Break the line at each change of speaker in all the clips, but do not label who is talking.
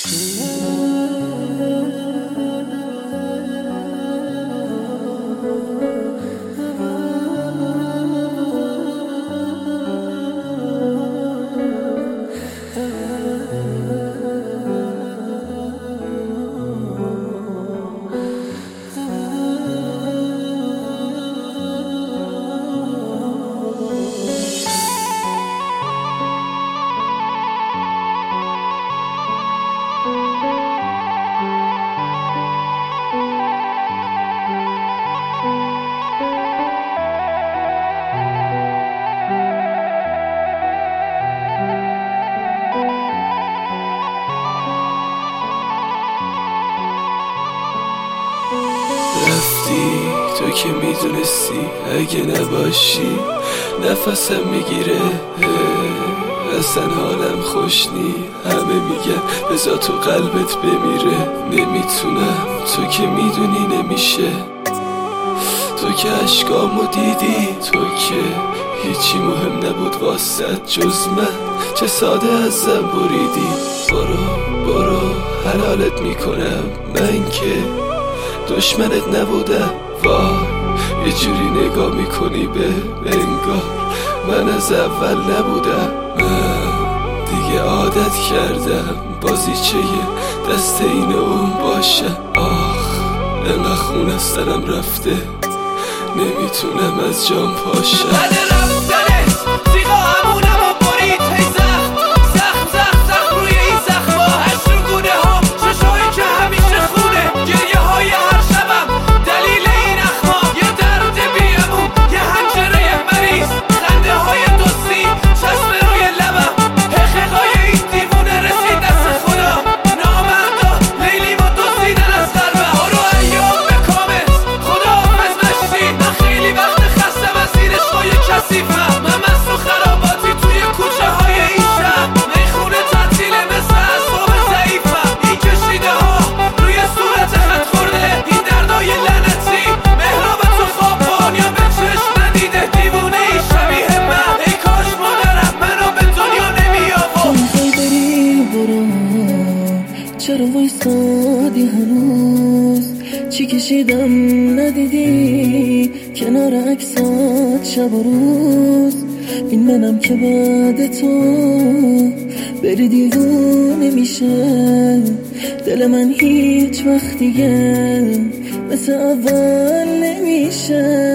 رفتی تو که میدونستی اگه نباشی نفسم میگیره، اصلا حالم خوش نی. همه میگن بذار تو قلبت بمیره، نمیتونم تو که میدونی نمیشه. تو که عشقامو دیدی، تو که هیچی مهم نبود واسد جز من، چه ساده ازم بریدی. برو حلالت میکنم، من که دشمنت نبودم. وای یه جوری نگاه میکنی به انگار من از اول نبودم. من دیگه عادت کردم بازیچه دست این اون باشم. انقدر خون از سرم رفته نمیتونم از جام پاشم.
بعد رفتنت تیغا همونم و برید، هی زخم روی این زخما، هشت رو گونه ها، چشایی که همیشه خونه، گریه های هر شبم دلیل این اخما، یه درد بیمون، یه حنجره مریض، خنده های دوستی چسب روی لبم، حقیقای این دیوونه رسید دست خدا، نامردا لیلیم و دوستیدن از قلبم. برو ایام به کامت، خدا حافظ مشتی، من خیلی وقت خستم از این عشقای کثیفم. من مست و خراباتی توی کوچه های این شهر، میخونه تعطیله مثل اصحاب ضعیفم. این کشیده ها روی صورت خط خورده، این دردای لعنتی مهراب تو خوابان یا به چشم ندیده، دیوونه ای شبیه من. ای کاش مادرم منو به دنیا نمی آورد.
تو میخوای بری برو، چرا وایسادی هنوز؟ چی کشیدم ندیدی کنار عکسات شب و روز؟ این منم که بعد تو بری دیوونه میشه، دل من هیچ وقت دیگه مثل اول نمیشه.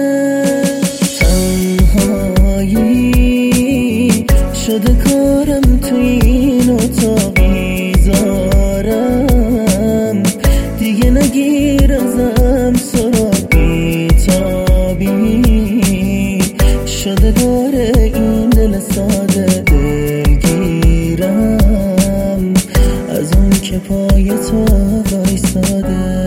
تنهایی شده کارم تو این اتاق میذارم، دیگه نگیر ازم سراغی تابی، شده بار این دل ساده دلگیرم از اون که پای تو وایساده.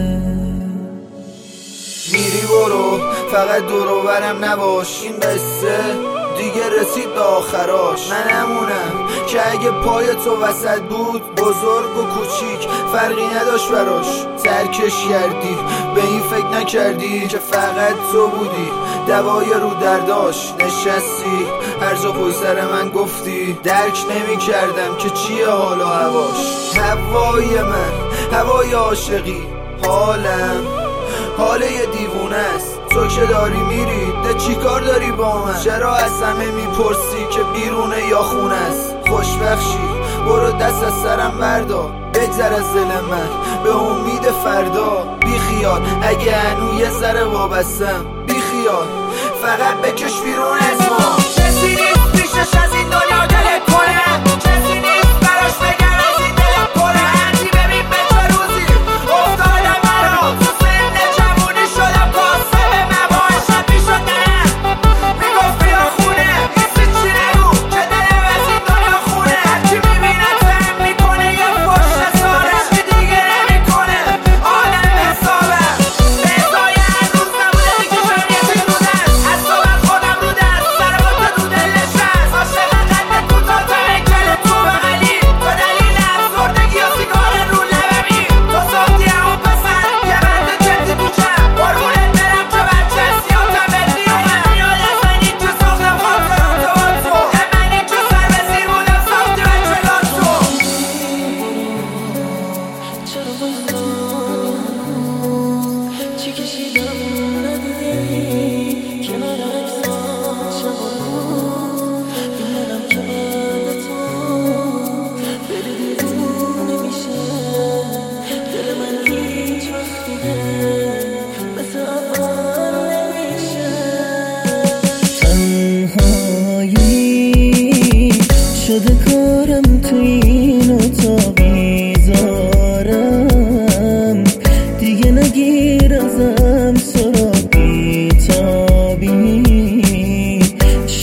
میری برو فقط دور و برم نباش، این قصه دیگه رسید به آخراش. من همونم که اگه پای تو وسط بود، بزرگ و کوچیک فرقی نداشت براش. ترکش کردی به این فکر نکردی که فقط تو بودی دوای رو درداش. نشستی هر جا پای سر من گفتی، درک نمی کردم که چیه حال و هواش. هوای من هوای عاشقی، حالم حال یه دیوونه است. تو که داری میری ده چی کار داری با من؟ چرا از همه میپرسی که بیرونه یا خونه است؟ خوشبخشی برو دست از سرم بردار، بگذر از دل من به امید فردا. بی خیال اگه هنو یه ذره وابستم، بی خیال فقط بکش بیرون از ما. کسی نیست پیشش از این دنیا دلت کنه، کسی نیست براش بگر از این دلت کنه. هرچی ببین به چه روزی افتادم مرا، تو سن جوونی شدم کاسه به مباش. شب میشد ننم میگفت بیا خونه، ایسی چی نگو که دلم از این دنیا خونه. هرچی میبینه تم میکنه یه پشت ساره، هرچی دیگه نمیکنه آدم حسابم. به ازای هر روز نبوده دیگه شاید یه روز است، از تو من خودم رو دست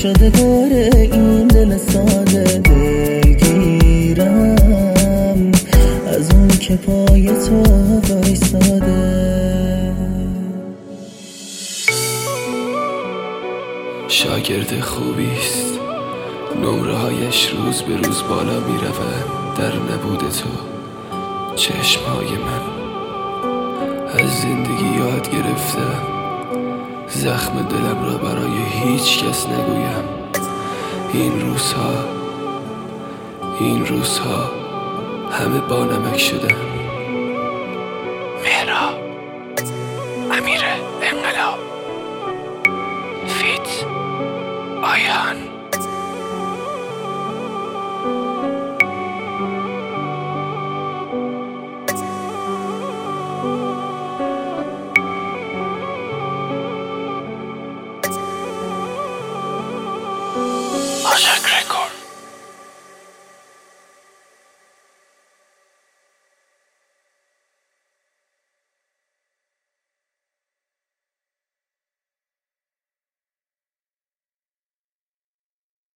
شده داره این دل ساده، دلگیرم از اون که پای تو وایساده.
شاگرد خوبیست، نمره هایش روز به روز بالا می روند. در نبود تو چشمهای من از زندگی یاد گرفتم، زخم دلم را برای هیچ کس نگویم. این روزها همه با نمک شدن.
مهراب امیر انقلاب فیت آیان